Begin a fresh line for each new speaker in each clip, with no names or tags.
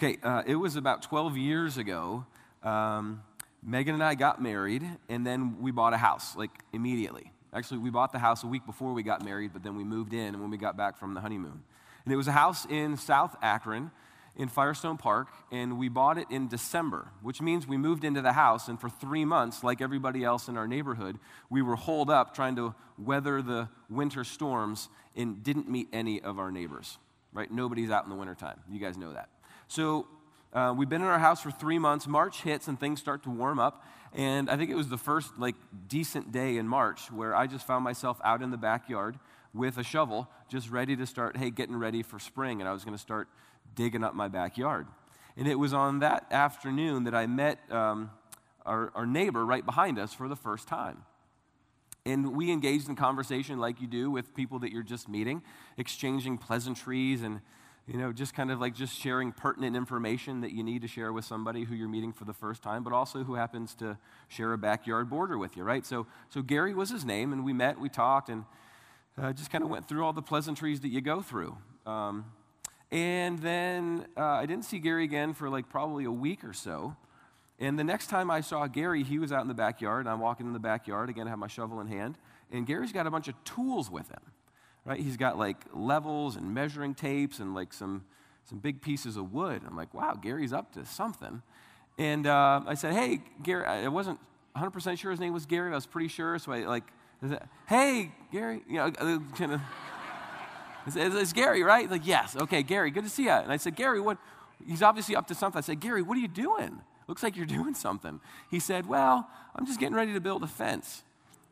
Okay, it was about 12 years ago. Megan and I got married, and then we bought a house, like immediately. Actually, we bought the house a week before we got married, but then we moved in when we got back from the honeymoon. And it was a house in South Akron in Firestone Park, and we bought it in December, which means we moved into the house, and for 3 months, like everybody else in our neighborhood, we were holed up trying to weather the winter storms and didn't meet any of our neighbors, right? Nobody's out in the wintertime. You guys know that. So we've been in our house for 3 months. March hits and things start to warm up. And I think it was the first decent day in March where I just found myself out in the backyard with a shovel, just ready to start, getting ready for spring. And I was going to start digging up my backyard. And it was on that afternoon that I met our neighbor right behind us for the first time. And we engaged in conversation like you do with people that you're just meeting, exchanging pleasantries and just kind of just sharing pertinent information that you need to share with somebody who you're meeting for the first time, but also who happens to share a backyard border with you, right? So Gary was his name, and we met, we talked, and just kind of went through all the pleasantries that you go through. And then I didn't see Gary again for probably a week or so. And the next time I saw Gary, he was out in the backyard, and I'm walking in the backyard. Again, I have my shovel in hand, and Gary's got a bunch of tools with him. Right, he's got levels and measuring tapes and some big pieces of wood. I'm like, wow, Gary's up to something. And I said, hey, Gary. I wasn't 100% sure his name was Gary. I was pretty sure. So I said, hey, Gary. Kind of. It's Gary, right? He's like, yes. Okay, Gary, good to see you. And I said, Gary, what? He's obviously up to something. I said, Gary, what are you doing? Looks like you're doing something. He said, well, I'm just getting ready to build a fence.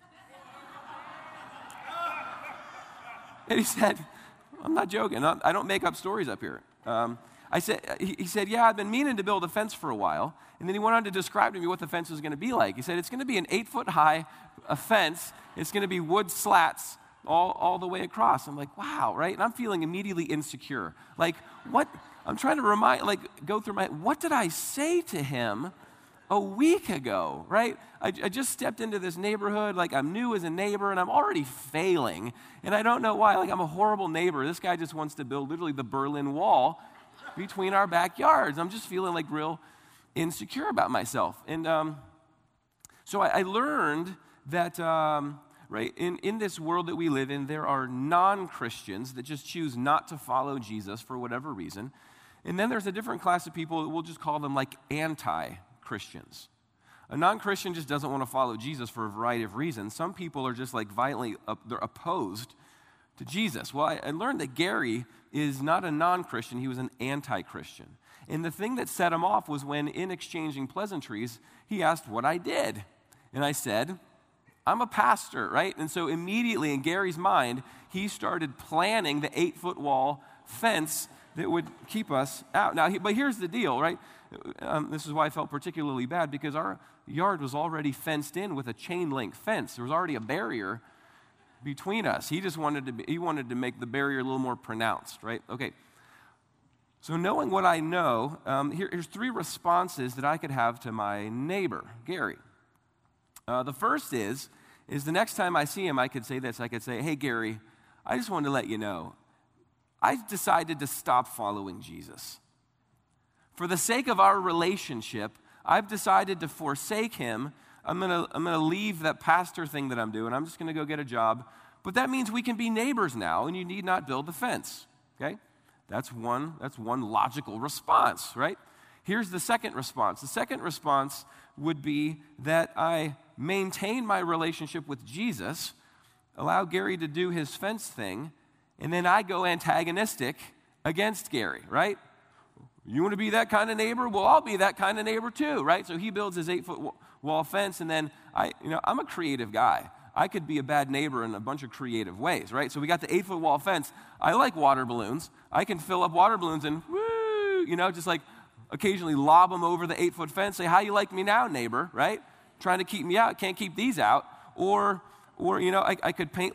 And he said, I'm not joking. I don't make up stories up here. He said, yeah, I've been meaning to build a fence for a while. And then he went on to describe to me what the fence was going to be like. He said, it's going to be an 8-foot-high fence. It's going to be wood slats all the way across. I'm like, wow, right? And I'm feeling immediately insecure. What? I'm trying to go through what did I say to him a week ago, right? I just stepped into this neighborhood, I'm new as a neighbor, and I'm already failing, and I don't know why. I'm a horrible neighbor. This guy just wants to build literally the Berlin Wall between our backyards. I'm just feeling real insecure about myself. And so I learned that, right, in this world that we live in, there are non-Christians that just choose not to follow Jesus for whatever reason. And then there's a different class of people, we'll just call them anti-Christians. A non-Christian just doesn't want to follow Jesus for a variety of reasons. Some people are just violently they're opposed to Jesus. Well, I learned that Gary is not a non-Christian. He was an anti-Christian. And the thing that set him off was when, in exchanging pleasantries, he asked what I did. And I said, I'm a pastor, right? And so immediately in Gary's mind, he started planning the 8-foot wall fence that would keep us out. Now, but here's the deal, right? This is why I felt particularly bad, because our yard was already fenced in with a chain link fence. There was already a barrier between us. He just wanted to make the barrier a little more pronounced, right? Okay. So knowing what I know, here's 3 responses that I could have to my neighbor, Gary. The first is the next time I see him, I could say this. I could say, hey, Gary, I just wanted to let you know, I've decided to stop following Jesus. For the sake of our relationship, I've decided to forsake him. I'm gonna leave that pastor thing that I'm doing. I'm just gonna go get a job. But that means we can be neighbors now, and you need not build the fence. Okay? That's one logical response, right? Here's the second response. The second response would be that I maintain my relationship with Jesus, allow Gary to do his fence thing, and then I go antagonistic against Gary, right? You want to be that kind of neighbor? Well, I'll be that kind of neighbor too, right? So he builds his 8-foot wall fence, and then I'm a creative guy. I could be a bad neighbor in a bunch of creative ways, right? So we got the 8-foot wall fence. I like water balloons. I can fill up water balloons and woo, just occasionally lob them over the 8-foot fence. Say, how you like me now, neighbor, right? Trying to keep me out. Can't keep these out. Or I could paint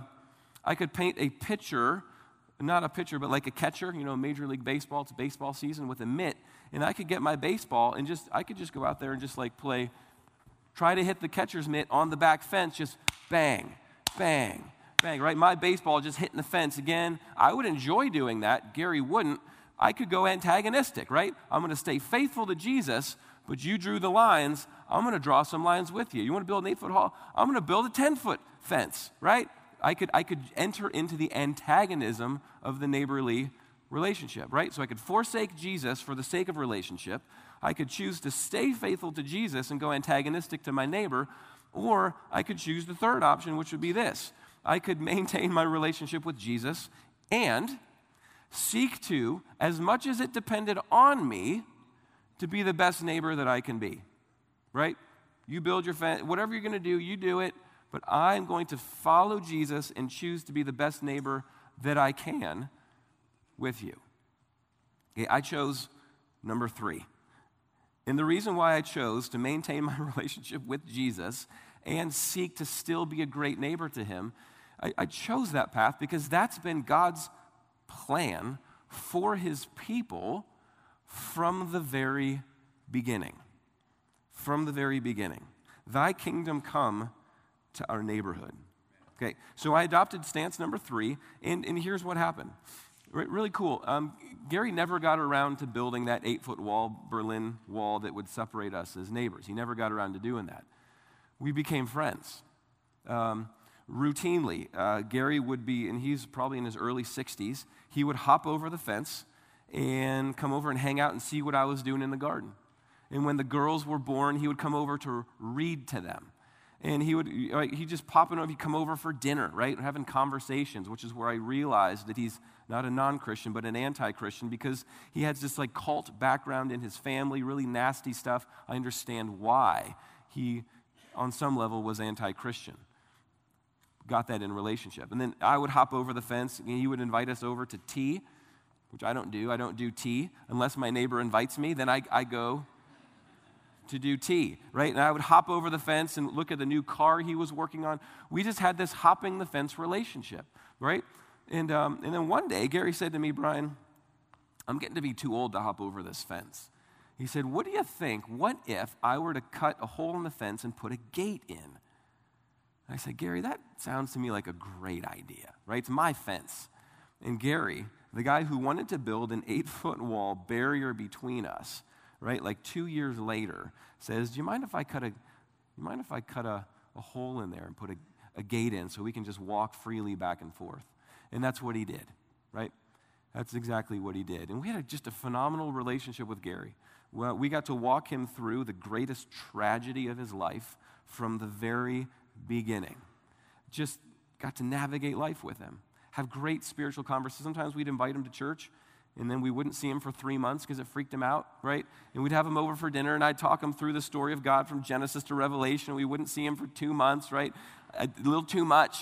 a pitcher. Not a pitcher, but a catcher, Major League Baseball. It's baseball season with a mitt. And I could get my baseball and I could just go out there and just play, try to hit the catcher's mitt on the back fence, just bang, bang, bang, right? My baseball just hitting the fence again. I would enjoy doing that. Gary wouldn't. I could go antagonistic, right? I'm going to stay faithful to Jesus, but you drew the lines. I'm going to draw some lines with you. You want to build an 8-foot wall? I'm going to build a 10-foot fence, right? I could enter into the antagonism of the neighborly relationship, right? So I could forsake Jesus for the sake of relationship. I could choose to stay faithful to Jesus and go antagonistic to my neighbor, or I could choose the third option, which would be this. I could maintain my relationship with Jesus and seek to, as much as it depended on me, to be the best neighbor that I can be, right? You build your fence, whatever you're going to do, you do it, but I'm going to follow Jesus and choose to be the best neighbor that I can with you. Okay, I chose number 3. And the reason why I chose to maintain my relationship with Jesus and seek to still be a great neighbor to him, I chose that path because that's been God's plan for his people from the very beginning. From the very beginning. Thy kingdom come to our neighborhood. Okay, so I adopted stance number 3, and here's what happened. Really cool. Gary never got around to building that 8-foot wall, Berlin Wall, that would separate us as neighbors. He never got around to doing that. We became friends. Routinely, Gary would be, and he's probably in his early 60s, he would hop over the fence and come over and hang out and see what I was doing in the garden. And when the girls were born, he would come over to read to them. And he'd just pop in over, he'd come over for dinner, right? Having conversations, which is where I realized that he's not a non-Christian, but an anti-Christian, because he has this like cult background in his family, really nasty stuff. I understand why he, on some level, was anti-Christian. Got that in relationship. And then I would hop over the fence, and he would invite us over to tea, which I don't do. I don't do tea. Unless my neighbor invites me, then I go to do tea, right? And I would hop over the fence and look at the new car he was working on. We just had this hopping the fence relationship, right? And then one day, Gary said to me, Brian, I'm getting to be too old to hop over this fence. He said, what do you think? What if I were to cut a hole in the fence and put a gate in? I said, Gary, that sounds to me like a great idea, right? It's my fence. And Gary, the guy who wanted to build an 8-foot wall barrier between us, right, like 2 years later, says, do you mind if I cut a hole in there and put a gate in so we can just walk freely back and forth? And that's what he did, right? That's exactly what he did. And we had just a phenomenal relationship with Gary. Well, we got to walk him through the greatest tragedy of his life from the very beginning. Just got to navigate life with him. Have great spiritual conversations. Sometimes we'd invite him to church, and then we wouldn't see him for 3 months because it freaked him out, right? And we'd have him over for dinner, and I'd talk him through the story of God from Genesis to Revelation. We wouldn't see him for 2 months, right? A little too much.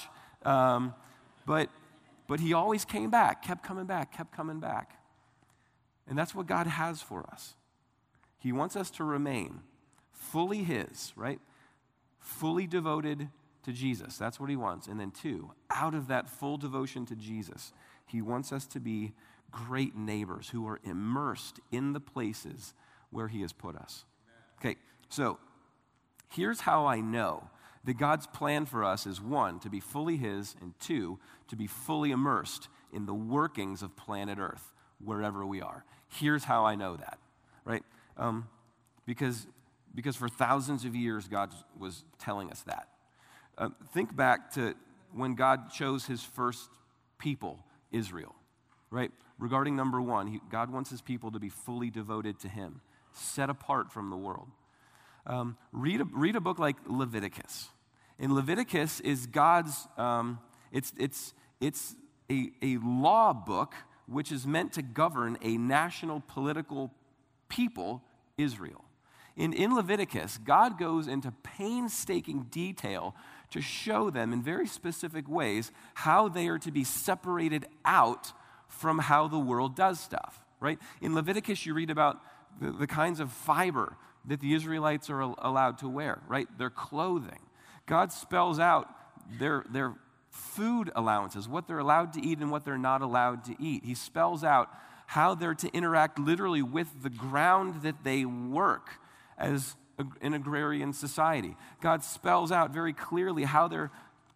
But he always came back, kept coming back. And that's what God has for us. He wants us to remain fully his, right? Fully devoted to Jesus. That's what he wants. And then 2, out of that full devotion to Jesus, he wants us to be great neighbors who are immersed in the places where he has put us. Okay, so here's how I know that God's plan for us is 1, to be fully his, and 2, to be fully immersed in the workings of planet Earth, wherever we are. Here's how I know that, right? Because for thousands of years, God was telling us that. Think back to when God chose his first people, Israel, right? Regarding number 1, God wants his people to be fully devoted to him, set apart from the world. Read a book like Leviticus. And Leviticus is God's, it's a law book which is meant to govern a national political people, Israel. And in Leviticus, God goes into painstaking detail to show them in very specific ways how they are to be separated out from how the world does stuff, right? In Leviticus, you read about the kinds of fiber that the Israelites are allowed to wear, right? Their clothing. God spells out their food allowances, what they're allowed to eat and what they're not allowed to eat. He spells out how they're to interact literally with the ground that they work as an agrarian society. God spells out very clearly how they're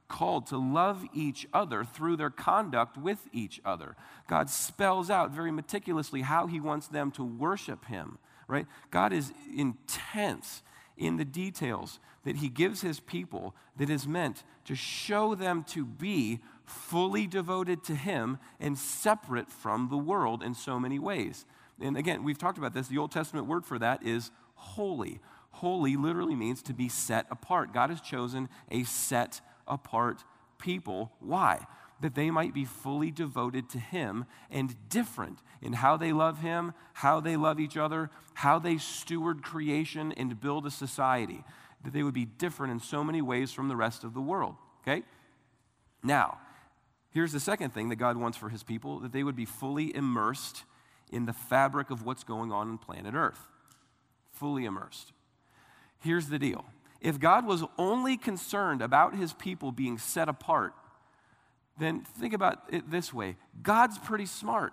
called to love each other through their conduct with each other. God spells out very meticulously how he wants them to worship him, right? God is intense in the details that he gives his people that is meant to show them to be fully devoted to him and separate from the world in so many ways. And again, we've talked about this. The Old Testament word for that is holy. Holy literally means to be set apart. God has chosen a set apart people. Why? That they might be fully devoted to him and different in how they love him, how they love each other, how they steward creation and build a society. That they would be different in so many ways from the rest of the world. Okay? Now, here's the second thing that God wants for his people, that they would be fully immersed in the fabric of what's going on planet Earth. Fully immersed. Here's the deal. If God was only concerned about his people being set apart, then think about it this way. God's pretty smart.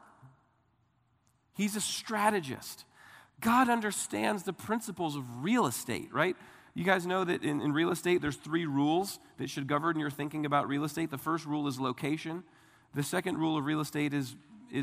He's a strategist. God understands the principles of real estate, right? You guys know that in real estate, there's 3 rules that should govern your thinking about real estate. The first rule is location. The second rule of real estate is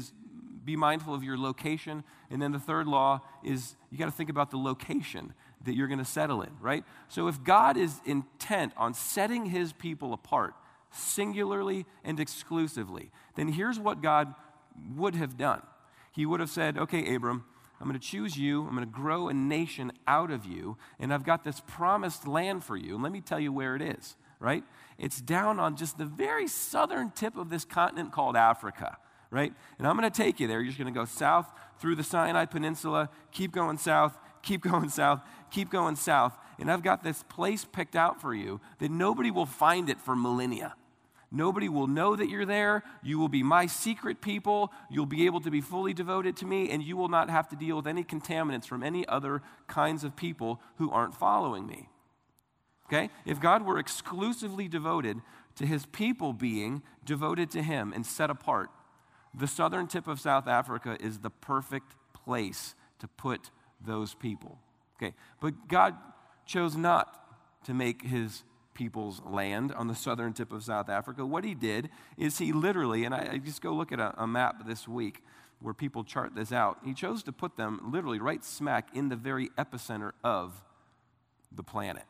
be mindful of your location. And then the third law is you got to think about the location that you're going to settle in, right? So if God is intent on setting his people apart, singularly and exclusively, then here's what God would have done. He would have said, okay, Abram, I'm going to choose you. I'm going to grow a nation out of you, and I've got this promised land for you. And let me tell you where it is, right? It's down on just the very southern tip of this continent called Africa, right? And I'm going to take you there. You're just going to go south through the Sinai Peninsula, keep going south, keep going south, keep going south. And I've got this place picked out for you that nobody will find it for millennia. Nobody will know that you're there. You will be my secret people. You'll be able to be fully devoted to me, and you will not have to deal with any contaminants from any other kinds of people who aren't following me. Okay? If God were exclusively devoted to his people being devoted to him and set apart, the southern tip of South Africa is the perfect place to put those people. Okay? But God chose not to make his people's land on the southern tip of South Africa. What he did is he literally, and I just go look at a map this week where people chart this out, he chose to put them literally right smack in the very epicenter of the planet.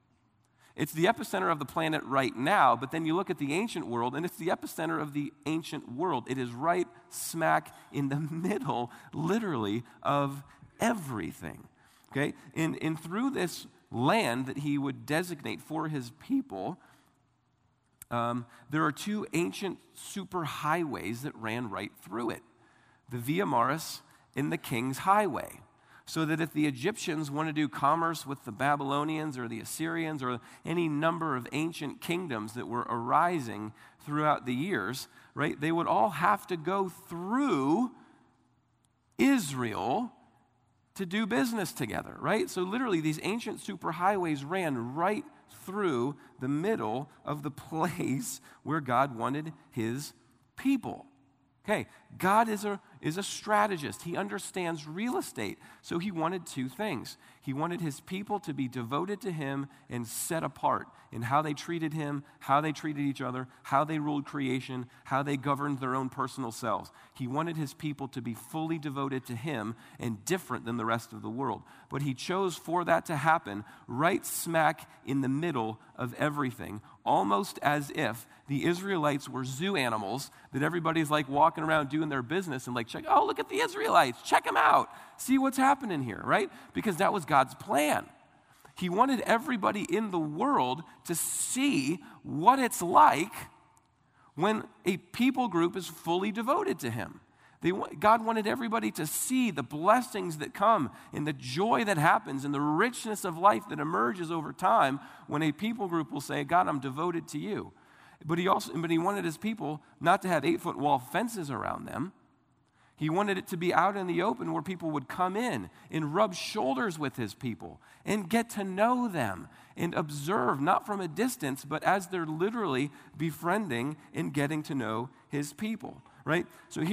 It's the epicenter of the planet right now, but then you look at the ancient world, and it's the epicenter of the ancient world. It is right smack in the middle, literally, of everything. Okay? And through this land that he would designate for his people, there are 2 ancient superhighways that ran right through it. The Via Maris and the King's Highway. So that if the Egyptians want to do commerce with the Babylonians or the Assyrians or any number of ancient kingdoms that were arising throughout the years, right, they would all have to go through Israel to do business together, right? So literally these ancient superhighways ran right through the middle of the place where God wanted his people. Okay, God is a strategist. He understands real estate. So he wanted 2 things. He wanted his people to be devoted to him and set apart in how they treated him, how they treated each other, how they ruled creation, how they governed their own personal selves. He wanted his people to be fully devoted to him and different than the rest of the world. But he chose for that to happen right smack in the middle of everything, almost as if the Israelites were zoo animals that everybody's like walking around doing their business and like, check, oh, look at the Israelites, check them out, see what's happening here, right? Because that was God's plan. He wanted everybody in the world to see what it's like when a people group is fully devoted to him. God wanted everybody to see the blessings that come and the joy that happens and the richness of life that emerges over time when a people group will say, God, I'm devoted to you. But he wanted his people not to have 8-foot wall fences around them. He wanted it to be out in the open where people would come in and rub shoulders with his people and get to know them and observe, not from a distance, but as they're literally befriending and getting to know his people, right?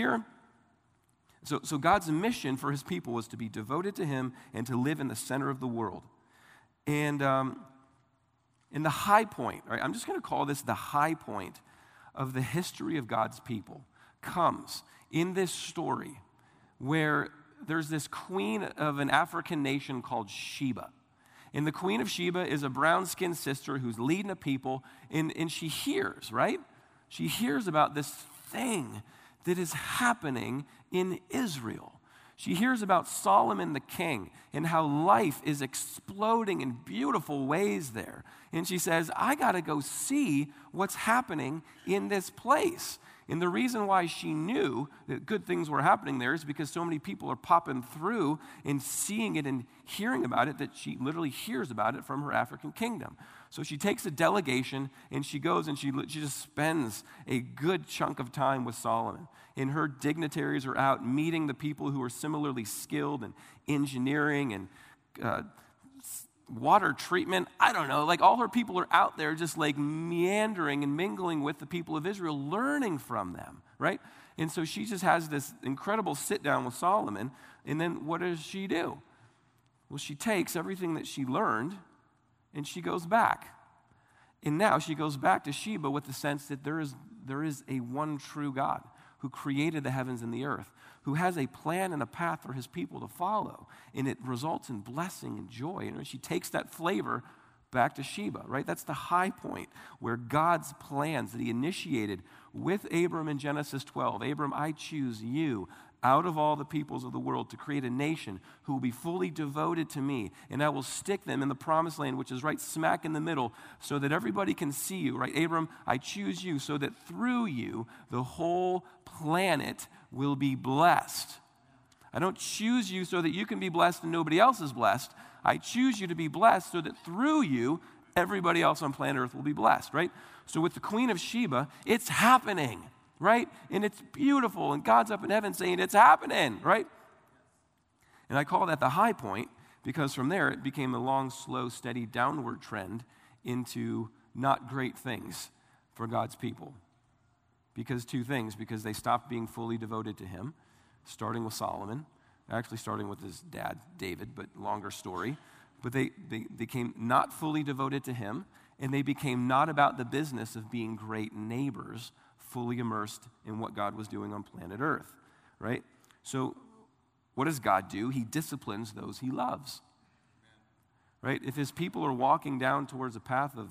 So God's mission for his people was to be devoted to him and to live in the center of the world. And In the high point, right, I'm just going to call this the high point of the history of God's people, comes in this story where there's this queen of an African nation called Sheba. And the queen of Sheba is a brown-skinned sister who's leading a people, and she hears, right? She hears about this thing that is happening in Israel. She hears about Solomon the king and how life is exploding in beautiful ways there. And she says, I got to go see what's happening in this place. And the reason why she knew that good things were happening there is because so many people are popping through and seeing it and hearing about it that she literally hears about it from her African kingdom. So she takes a delegation and she goes and she just spends a good chunk of time with Solomon. And her dignitaries are out meeting the people who are similarly skilled in engineering and water treatment. I don't know, like all her people are out there just like meandering and mingling with the people of Israel, learning from them, right? And so she just has this incredible sit down with Solomon. And then what does she do? Well, she takes everything that she learned and she goes back. And now she goes back to Sheba with the sense that there is a one true God who created the heavens and the earth, who has a plan and a path for his people to follow, and it results in blessing and joy. And she takes that flavor back to Sheba, right? That's the high point where God's plans that he initiated with Abram in Genesis 12. Abram, I choose you out of all the peoples of the world to create a nation who will be fully devoted to me, and I will stick them in the promised land, which is right smack in the middle, so that everybody can see you, right? Abram, I choose you so that through you, the whole planet will be blessed. I don't choose you so that you can be blessed and nobody else is blessed. I choose you to be blessed so that through you, everybody else on planet Earth will be blessed, right? So with the Queen of Sheba, it's happening, right? And it's beautiful, and God's up in heaven saying it's happening, right? And I call that the high point because from there it became a long, slow, steady downward trend into not great things for God's people. Because two things, because they stopped being fully devoted to him, starting with Solomon, actually starting with his dad, David, but longer story. But they became not fully devoted to him, and they became not about the business of being great neighbors, fully immersed in what God was doing on planet Earth, right? So what does God do? He disciplines those he loves, right? If his people are walking down towards a path of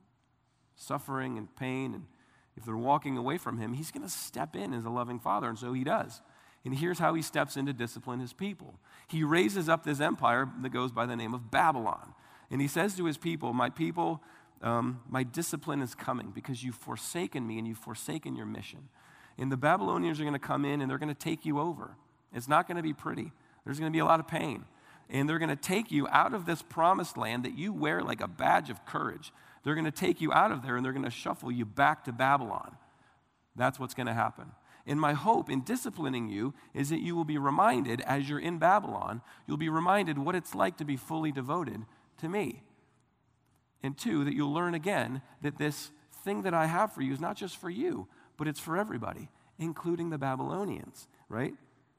suffering and pain, and if they're walking away from him, he's going to step in as a loving father, and so he does. And here's how he steps in to discipline his people. He raises up this empire that goes by the name of Babylon. And he says to his people, my people, my discipline is coming because you've forsaken me and you've forsaken your mission. And the Babylonians are going to come in and they're going to take you over. It's not going to be pretty. There's going to be a lot of pain. And they're going to take you out of this promised land that you wear like a badge of courage. They're going to take you out of there and they're going to shuffle you back to Babylon. That's what's going to happen. And my hope in disciplining you is that you will be reminded as you're in Babylon, you'll be reminded what it's like to be fully devoted to me. And two, that you'll learn again that this thing that I have for you is not just for you, but it's for everybody, including the Babylonians, right?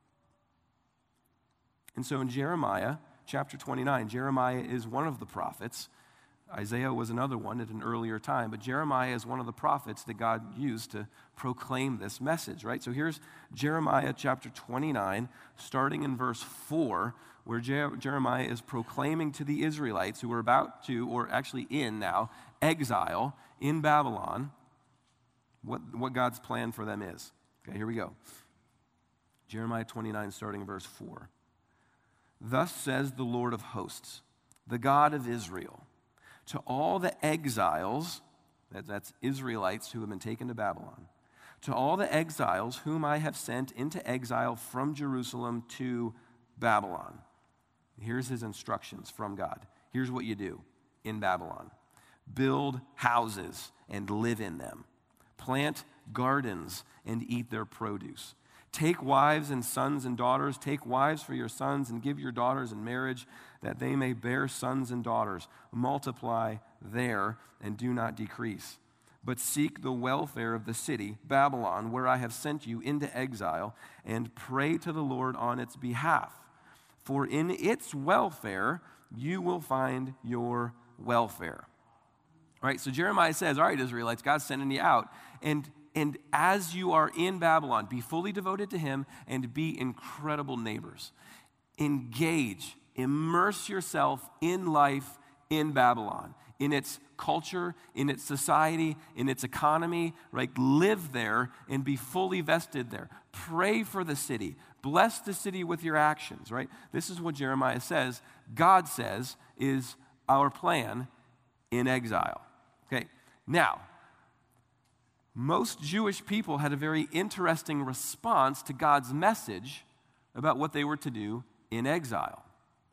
And so in Jeremiah chapter 29, Jeremiah is one of the prophets. Isaiah was another one at an earlier time, but Jeremiah is one of the prophets that God used to proclaim this message, right? So here's Jeremiah chapter 29, starting in verse 4, where Jeremiah is proclaiming to the Israelites who are about to, or actually in now, exile in Babylon, what God's plan for them is. Okay, here we go. Jeremiah 29, starting in verse 4. Thus says the Lord of hosts, the God of Israel, to all the exiles, that's Israelites who have been taken to Babylon, to all the exiles whom I have sent into exile from Jerusalem to Babylon. Here's his instructions from God. Here's what you do in Babylon. Build houses and live in them. Plant gardens and eat their produce. Take wives and sons and daughters. Take wives for your sons and give your daughters in marriage, that they may bear sons and daughters. Multiply there and do not decrease. But seek the welfare of the city, Babylon, where I have sent you into exile, and pray to the Lord on its behalf. For in its welfare you will find your welfare. Right? So Jeremiah says, all right, Israelites, God's sending you out. And as you are in Babylon, be fully devoted to him and be incredible neighbors. Engage, immerse yourself in life in Babylon, in its culture, in its society, in its economy, right? Live there and be fully vested there. Pray for the city. Bless the city with your actions, right? This is what Jeremiah says, God says, is our plan in exile. Okay, now, most Jewish people had a very interesting response to God's message about what they were to do in exile.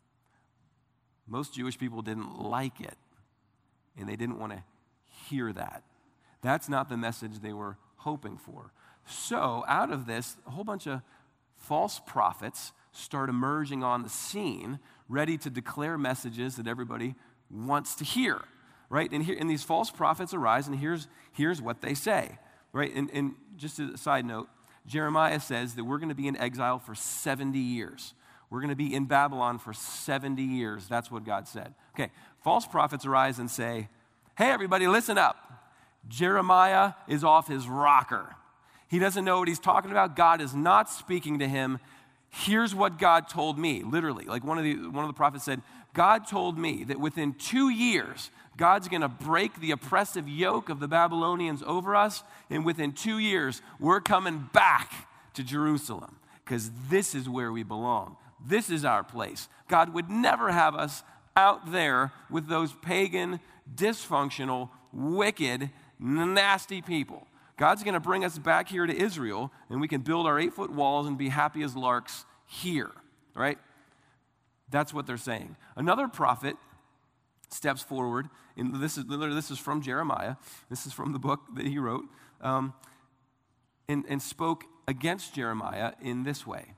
Most Jewish people didn't like it, and they didn't want to hear that. That's not the message they were hoping for. So, out of this, a whole bunch of false prophets start emerging on the scene, ready to declare messages that everybody wants to hear. Right? And these false prophets arise, and here's what they say. Right? And just as a side note, Jeremiah says that we're going to be in exile for 70 years. We're going to be in Babylon for 70 years. That's what God said. Okay, false prophets arise and say, hey, everybody, listen up. Jeremiah is off his rocker. He doesn't know what he's talking about. God is not speaking to him. Here's what God told me, literally. Like one of the prophets said, God told me that within 2 years, God's going to break the oppressive yoke of the Babylonians over us, and within 2 years, we're coming back to Jerusalem, because this is where we belong. This is our place. God would never have us out there with those pagan, dysfunctional, wicked, nasty people. God's going to bring us back here to Israel, and we can build our 8-foot walls and be happy as larks here, right? That's what they're saying. Another prophet steps forward, and this is from Jeremiah. This is from the book that he wrote, and spoke against Jeremiah in this way.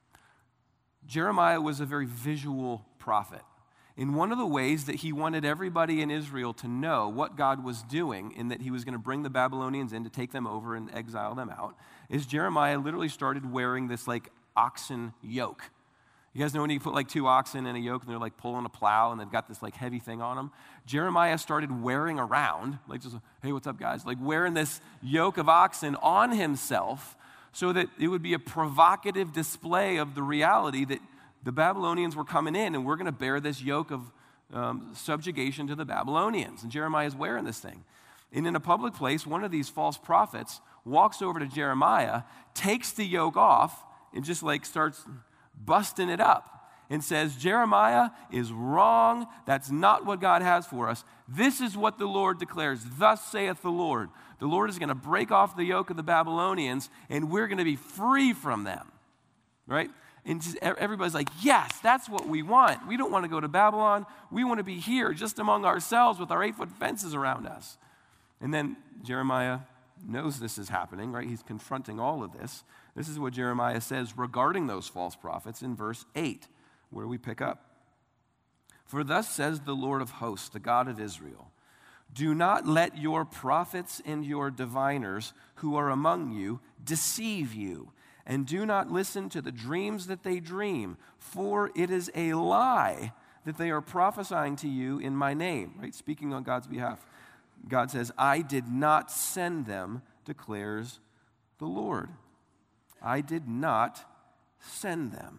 Jeremiah was a very visual prophet. In one of the ways that he wanted everybody in Israel to know what God was doing, in that he was going to bring the Babylonians in to take them over and exile them out, is Jeremiah literally started wearing this like oxen yoke. You guys know when you put like 2 oxen in a yoke and they're like pulling a plow and they've got this like heavy thing on them? Jeremiah started wearing around, like just, hey, what's up, guys? Like wearing this yoke of oxen on himself so that it would be a provocative display of the reality that the Babylonians were coming in and we're going to bear this yoke of subjugation to the Babylonians. And Jeremiah is wearing this thing. And in a public place, one of these false prophets walks over to Jeremiah, takes the yoke off, and just like starts busting it up and says, Jeremiah is wrong. That's not what God has for us. This is what the Lord declares. Thus saith the Lord. The Lord is going to break off the yoke of the Babylonians, and we're going to be free from them. Right? And just, everybody's like, yes, that's what we want. We don't want to go to Babylon. We want to be here just among ourselves with our 8-foot fences around us. And then Jeremiah knows this is happening, right? He's confronting all of this. This is what Jeremiah says regarding those false prophets in verse 8, where we pick up. For thus says the Lord of hosts, the God of Israel, do not let your prophets and your diviners who are among you deceive you, and do not listen to the dreams that they dream, for it is a lie that they are prophesying to you in my name, right? Speaking on God's behalf. God says, I did not send them, declares the Lord. I did not send them.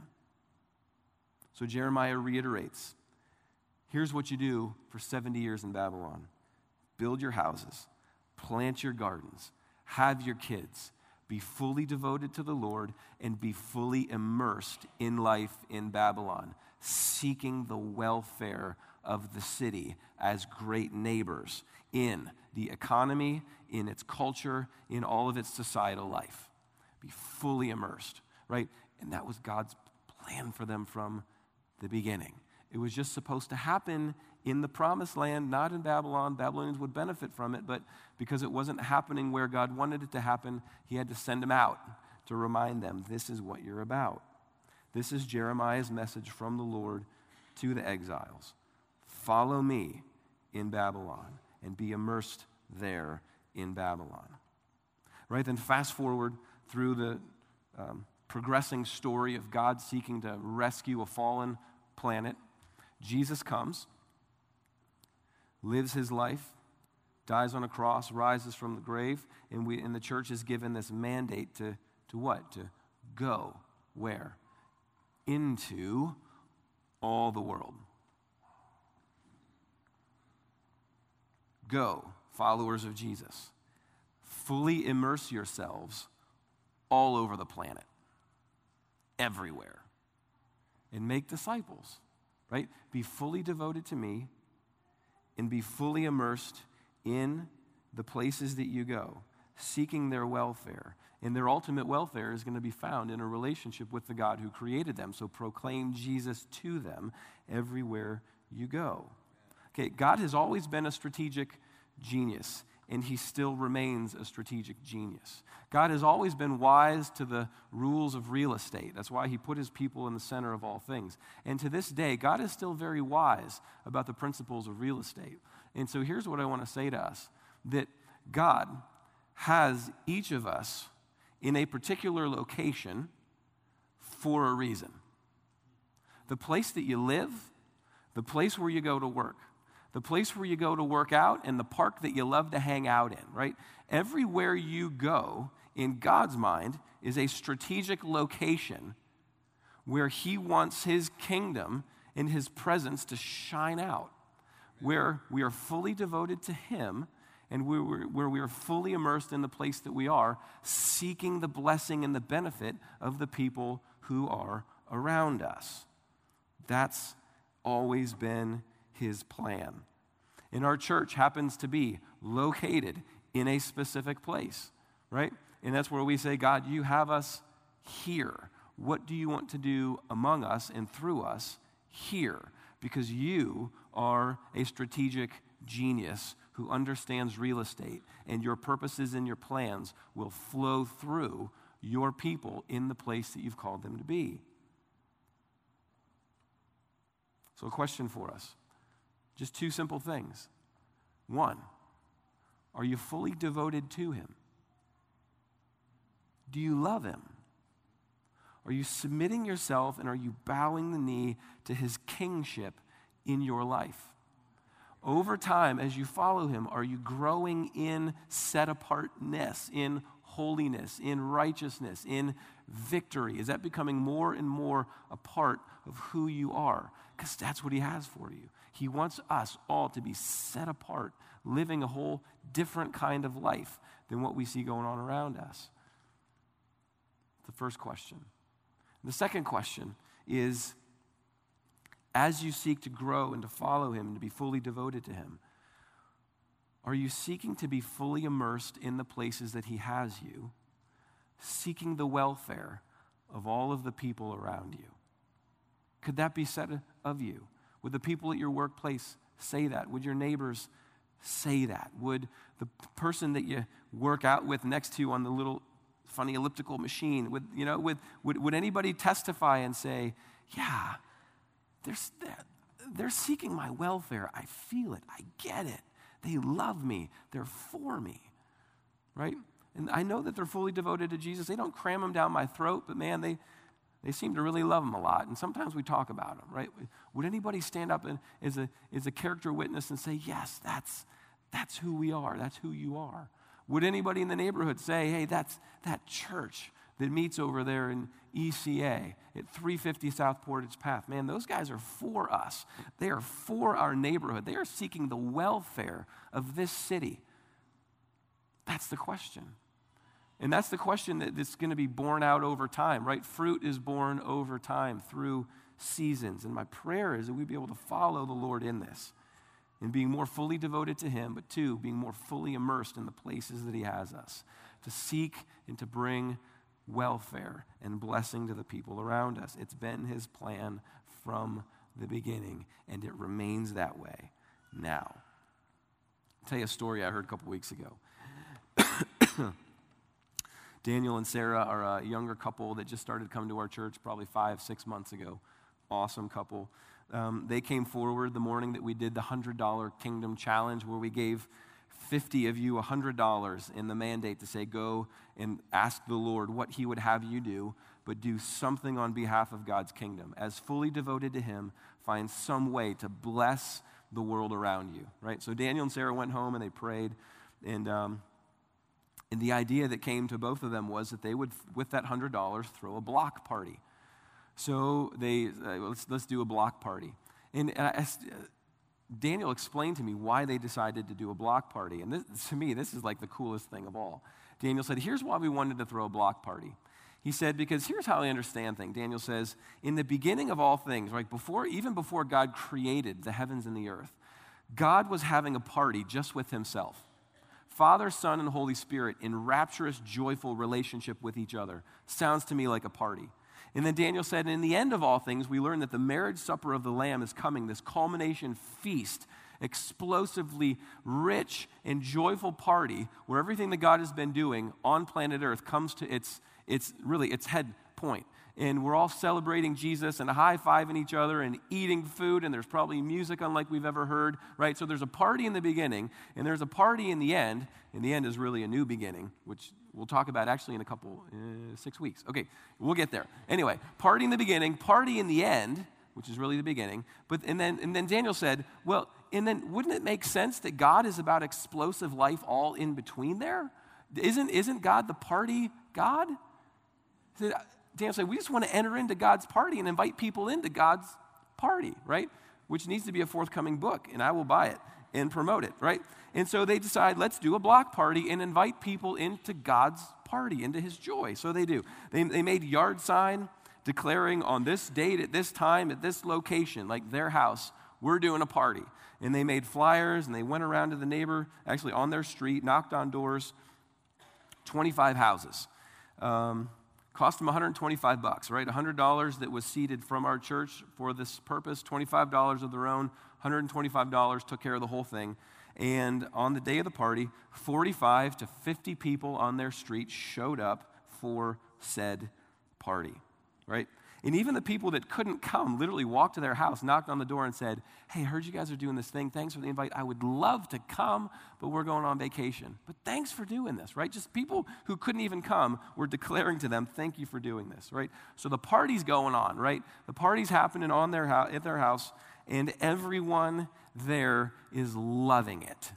So Jeremiah reiterates, here's what you do for 70 years in Babylon. Build your houses, plant your gardens, have your kids, be fully devoted to the Lord, and be fully immersed in life in Babylon, seeking the welfare of the city as great neighbors in the economy, in its culture, in all of its societal life. Be fully immersed, right? And that was God's plan for them from the beginning. It was just supposed to happen in the promised land, not in Babylon. Babylonians would benefit from it, but because it wasn't happening where God wanted it to happen, he had to send them out to remind them, this is what you're about. This is Jeremiah's message from the Lord to the exiles. Follow me in Babylon and be immersed there in Babylon. Right, then fast forward through the progressing story of God seeking to rescue a fallen planet. Jesus comes, lives his life, dies on a cross, rises from the grave, and the church is given this mandate to what? To go where? Into all the world. Go, followers of Jesus. Fully immerse yourselves all over the planet, everywhere, and make disciples, right? Be fully devoted to me and be fully immersed in the places that you go, seeking their welfare. And their ultimate welfare is going to be found in a relationship with the God who created them. So proclaim Jesus to them everywhere you go. Okay, God has always been a strategic genius, and he still remains a strategic genius. God has always been wise to the rules of real estate. That's why he put his people in the center of all things. And to this day, God is still very wise about the principles of real estate. And so here's what I want to say to us, that God has each of us in a particular location for a reason. The place that you live, the place where you go to work, the place where you go to work out, and the park that you love to hang out in, right? Everywhere you go, in God's mind, is a strategic location where he wants his kingdom and his presence to shine out, where we are fully devoted to him and where we are fully immersed in the place that we are, seeking the blessing and the benefit of the people who are around us. That's always been his plan. And our church happens to be located in a specific place, right? And that's where we say, God, you have us here. What do you want to do among us and through us here? Because you are a strategic genius who understands real estate, and your purposes and your plans will flow through your people in the place that you've called them to be. So a question for us. Just two simple things. One, are you fully devoted to him? Do you love him? Are you submitting yourself and are you bowing the knee to his kingship in your life? Over time, as you follow him, are you growing in set-apartness, in holiness, in righteousness, in victory? Is that becoming more and more a part of who you are? Because that's what he has for you. He wants us all to be set apart, living a whole different kind of life than what we see going on around us. The first question. The second question is, as you seek to grow and to follow him and to be fully devoted to him, are you seeking to be fully immersed in the places that he has you, seeking the welfare of all of the people around you? Could that be said of you? Would the people at your workplace say that? Would your neighbors say that? Would the person that you work out with next to you on the little funny elliptical machine, would anybody testify and say, yeah, they're seeking my welfare. I feel it. I get it. They love me. They're for me, right? And I know that they're fully devoted to Jesus. They don't cram him down my throat, but man, they seem to really love him a lot. And sometimes we talk about him, right? Would anybody stand up and as a character witness and say, yes, that's who we are. That's who you are. Would anybody in the neighborhood say, hey, that's that church that meets over there in ECA at 350 South Portage Path? Man, those guys are for us. They are for our neighborhood. They are seeking the welfare of this city. That's the question. And that's the question that's going to be borne out over time, right? Fruit is born over time through seasons. And my prayer is that we be able to follow the Lord in this, in being more fully devoted to him, but two, being more fully immersed in the places that he has us, to seek and to bring welfare and blessing to the people around us. It's been his plan from the beginning, and it remains that way now. I'll tell you a story I heard a couple weeks ago. Daniel and Sarah are a younger couple that just started coming to our church probably 5-6 months ago. Awesome couple. They came forward the morning that we did the $100 Kingdom Challenge, where we gave 50 of you $100 in the mandate to say, go and ask the Lord what he would have you do, but do something on behalf of God's kingdom. As fully devoted to him, find some way to bless the world around you, right? So Daniel and Sarah went home and they prayed, and the idea that came to both of them was that they would, with that $100, throw a block party. So they, let's do a block party. And Daniel explained to me why they decided to do a block party. And this, to me, this is like the coolest thing of all. Daniel said, here's why we wanted to throw a block party. He said, because here's how I understand things. Daniel says, in the beginning of all things, right, even before God created the heavens and the earth, God was having a party just with himself. Father, Son, and Holy Spirit in rapturous, joyful relationship with each other. Sounds to me like a party. And then Daniel said, in the end of all things, we learn that the marriage supper of the Lamb is coming, this culmination feast, explosively rich and joyful party where everything that God has been doing on planet Earth comes to its head point. And we're all celebrating Jesus and high-fiving each other and eating food, and there's probably music unlike we've ever heard, right? So there's a party in the beginning, and there's a party in the end, and the end is really a new beginning, which we'll talk about actually in a couple, 6 weeks. Okay, we'll get there. Anyway, party in the beginning, party in the end, which is really the beginning, and then Daniel said, well, and then wouldn't it make sense that God is about explosive life all in between there? Isn't God the party God? Daniel said, we just want to enter into God's party and invite people into God's party, right? Which needs to be a forthcoming book, and I will buy it and promote it, right? And so they decide, let's do a block party and invite people into God's party, into his joy. So they do. They made a yard sign declaring on this date, at this time, at this location, like their house, we're doing a party. And they made flyers, and they went around to the neighbor, actually on their street, knocked on doors, 25 houses. Cost them $125, right? $100 that was seeded from our church for this purpose, $25 of their own, $125 took care of the whole thing. And on the day of the party, 45 to 50 people on their street showed up for said party, right? And even the people that couldn't come literally walked to their house, knocked on the door and said, hey, I heard you guys are doing this thing. Thanks for the invite. I would love to come, but we're going on vacation. But thanks for doing this, right? Just people who couldn't even come were declaring to them, thank you for doing this, right? So the party's going on, right? The party's happening on at their house, and everyone there is loving it.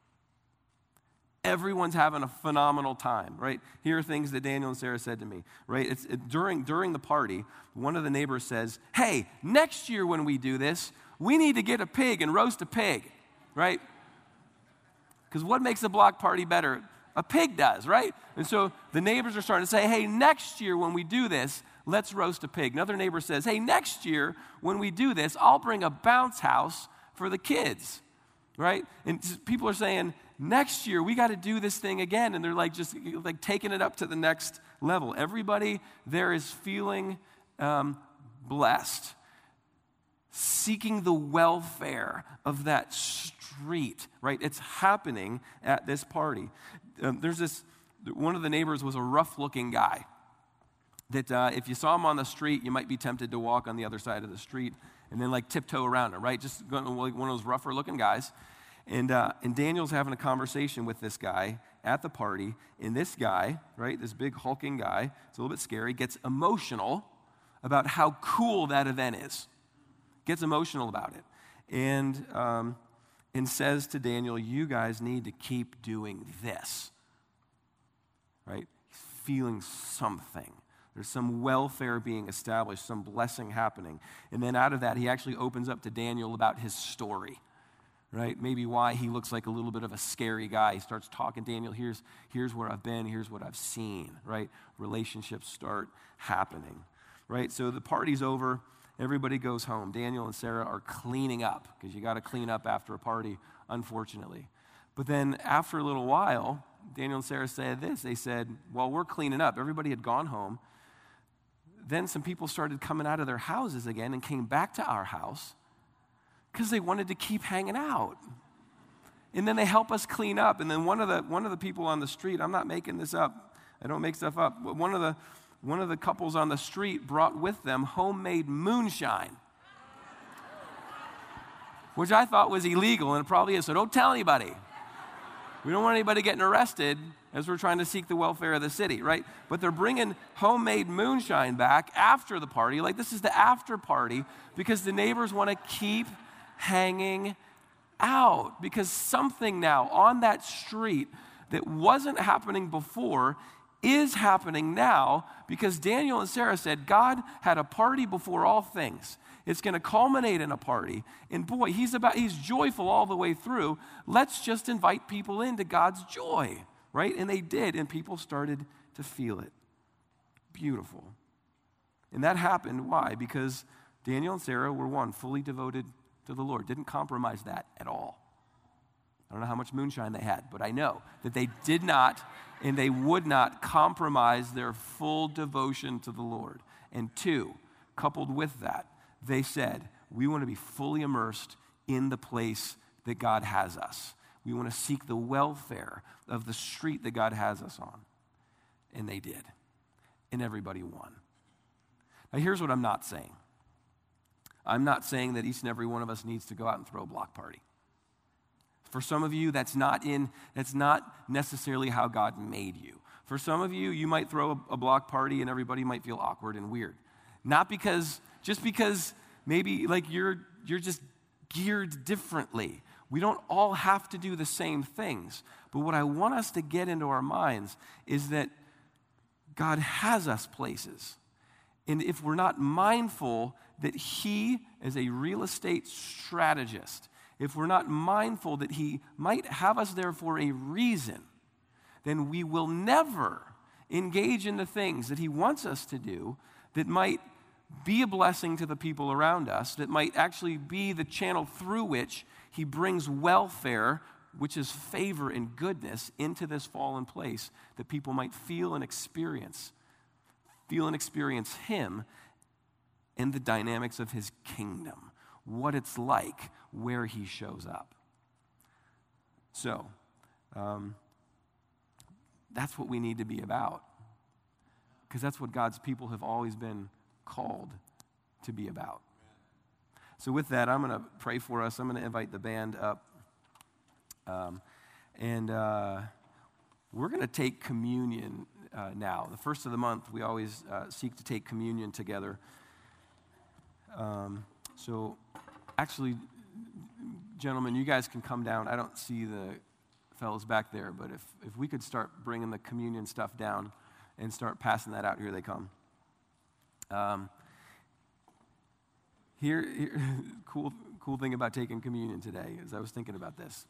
Everyone's having a phenomenal time, right? Here are things that Daniel and Sarah said to me, right? During the party, one of the neighbors says, hey, next year when we do this, we need to get a pig and roast a pig, right? Because what makes a block party better? A pig does, right? And so the neighbors are starting to say, hey, next year when we do this, let's roast a pig. Another neighbor says, hey, next year when we do this, I'll bring a bounce house for the kids, right? And people are saying, next year we got to do this thing again, and they're like just like taking it up to the next level. Everybody there is feeling blessed, seeking the welfare of that street, right? It's happening at this party. One of the neighbors was a rough-looking guy that if you saw him on the street, you might be tempted to walk on the other side of the street and then like tiptoe around him, right? Just like one of those rougher-looking guys. And Daniel's having a conversation with this guy at the party, and this guy, right, this big hulking guy, it's a little bit scary, gets emotional about how cool that event is. Gets emotional about it. And says to Daniel, you guys need to keep doing this. Right? He's feeling something. There's some welfare being established, some blessing happening. And then out of that, he actually opens up to Daniel about his story. Right? Maybe why he looks like a little bit of a scary guy. He starts talking, Daniel, here's where I've been, here's what I've seen, right? Relationships start happening, right? So the party's over, everybody goes home. Daniel and Sarah are cleaning up, because you got to clean up after a party, unfortunately. But then after a little while, Daniel and Sarah said this. They said, while we're cleaning up, everybody had gone home. Then some people started coming out of their houses again and came back to our house, because they wanted to keep hanging out. And then they help us clean up. And then one of the people on the street, I'm not making this up, I don't make stuff up, but one of the couples on the street brought with them homemade moonshine, which I thought was illegal, and it probably is, so don't tell anybody. We don't want anybody getting arrested as we're trying to seek the welfare of the city, right? But they're bringing homemade moonshine back after the party. Like, this is the after party, because the neighbors want to keep hanging out because something now on that street that wasn't happening before is happening now because Daniel and Sarah said God had a party before all things. It's going to culminate in a party. And boy, he's joyful all the way through. Let's just invite people into God's joy, right? And they did, and people started to feel it. Beautiful. And that happened, why? Because Daniel and Sarah were one, fully devoted to the Lord. Didn't compromise that at all. I don't know how much moonshine they had, but I know that they did not and they would not compromise their full devotion to the Lord. And two, coupled with that, they said, we want to be fully immersed in the place that God has us. We want to seek the welfare of the street that God has us on. And they did. And everybody won. Now here's what I'm not saying. I'm not saying that each and every one of us needs to go out and throw a block party. For some of you, that's not necessarily how God made you. For some of you, you might throw a block party and everybody might feel awkward and weird. Not because maybe like you're just geared differently. We don't all have to do the same things. But what I want us to get into our minds is that God has us places. And if we're not mindful that He is a real estate strategist, if we're not mindful that He might have us there for a reason, then we will never engage in the things that He wants us to do that might be a blessing to the people around us, that might actually be the channel through which He brings welfare, which is favor and goodness, into this fallen place, that people might feel and experience Him and the dynamics of His kingdom, what it's like where He shows up. So, that's what we need to be about, because that's what God's people have always been called to be about. So with that, I'm going to pray for us. I'm going to invite the band up. And we're going to take communion now. The first of the month, we always seek to take communion together. So actually, gentlemen, you guys can come down. I don't see the fellows back there, but if we could start bringing the communion stuff down and start passing that out. Here they come. Here cool thing about taking communion today is I was thinking about this.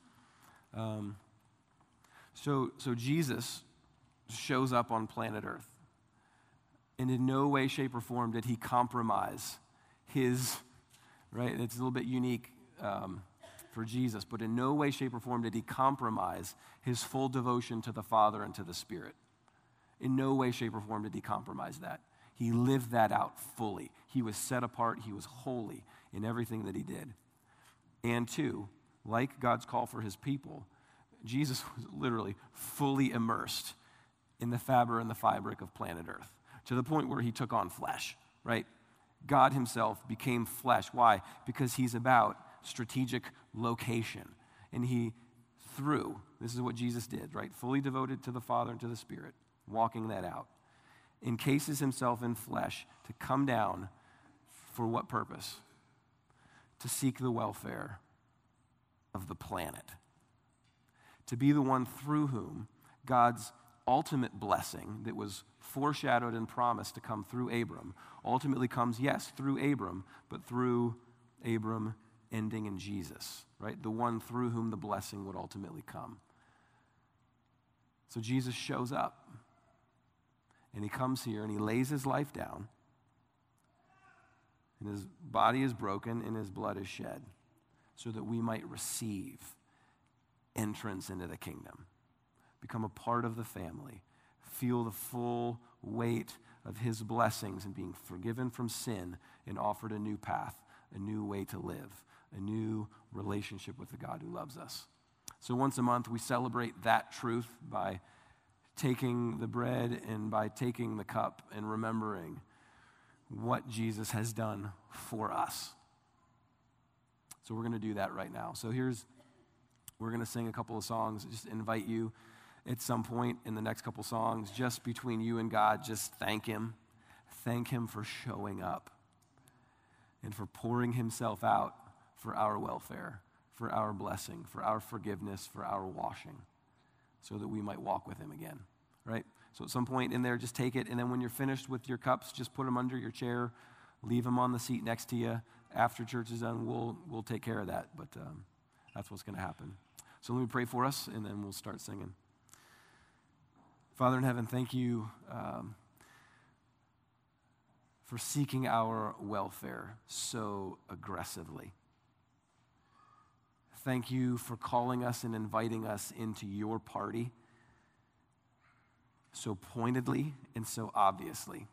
So Jesus shows up on planet Earth, and in no way, shape, or form did He compromise His, right? It's a little bit unique for Jesus, but in no way, shape, or form did He compromise His full devotion to the Father and to the Spirit. In no way, shape, or form did He compromise that. He lived that out fully. He was set apart. He was holy in everything that He did. And two, like God's call for His people, Jesus was literally fully immersed in the fabric of planet Earth, to the point where He took on flesh, right? God Himself became flesh. Why? Because He's about strategic location. And this is what Jesus did, right? Fully devoted to the Father and to the Spirit, walking that out. Encases Himself in flesh to come down for what purpose? To seek the welfare of the planet. To be the one through whom God's ultimate blessing that was foreshadowed and promised to come through Abram ultimately comes, yes, through Abram, but through Abram ending in Jesus, right? The one through whom the blessing would ultimately come. So Jesus shows up. And He comes here and He lays His life down. And His body is broken and His blood is shed so that we might receive entrance into the kingdom, become a part of the family, feel the full weight of His blessings and being forgiven from sin and offered a new path, a new way to live, a new relationship with the God who loves us. So once a month we celebrate that truth by taking the bread and by taking the cup and remembering what Jesus has done for us. So we're going to do that right now. So we're going to sing a couple of songs. Just invite you at some point in the next couple songs, just between you and God, just thank Him. Thank Him for showing up and for pouring Himself out for our welfare, for our blessing, for our forgiveness, for our washing, so that we might walk with him again, right? So at some point in there, just take it, and then when you're finished with your cups, just put them under your chair, leave them on the seat next to you. After church is done, we'll take care of that, but that's what's going to happen. So let me pray for us, and then we'll start singing. Father in heaven, thank you for seeking our welfare so aggressively. Thank you for calling us and inviting us into your party so pointedly and so obviously.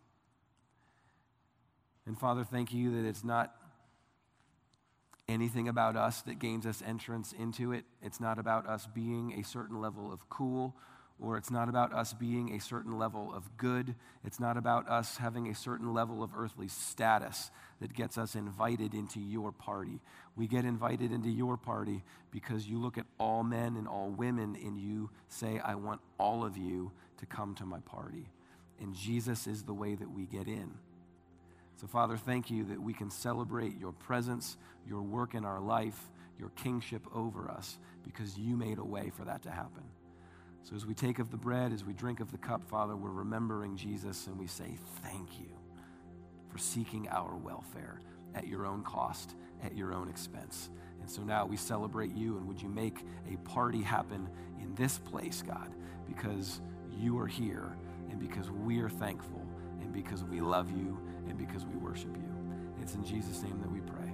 And Father, thank you that it's not anything about us that gains us entrance into it. It's not about us being a certain level of cool, or it's not about us being a certain level of good. It's not about us having a certain level of earthly status that gets us invited into your party. We get invited into your party because you look at all men and all women and you say, I want all of you to come to my party. And Jesus is the way that we get in. So Father, thank you that we can celebrate your presence, your work in our life, your kingship over us, because you made a way for that to happen. So as we take of the bread, as we drink of the cup, Father, we're remembering Jesus, and we say thank you for seeking our welfare at your own cost, at your own expense. And so now we celebrate you, and would you make a party happen in this place, God, because you are here, and because we are thankful, and because we love you, and because we worship you. It's in Jesus' name that we pray.